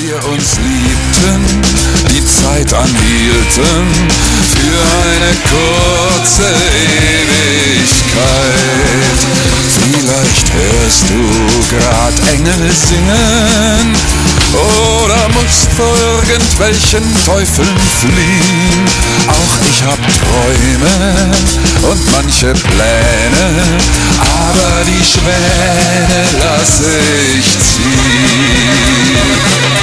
wir uns liebten, die Zeit anhielten für eine kurze Ewigkeit. Vielleicht hörst du grad Engel singen oder musst vor irgendwelchen Teufeln fliehen. Auch ich hab Träume und manche Pläne, aber die Schwäne lass ich ziehen.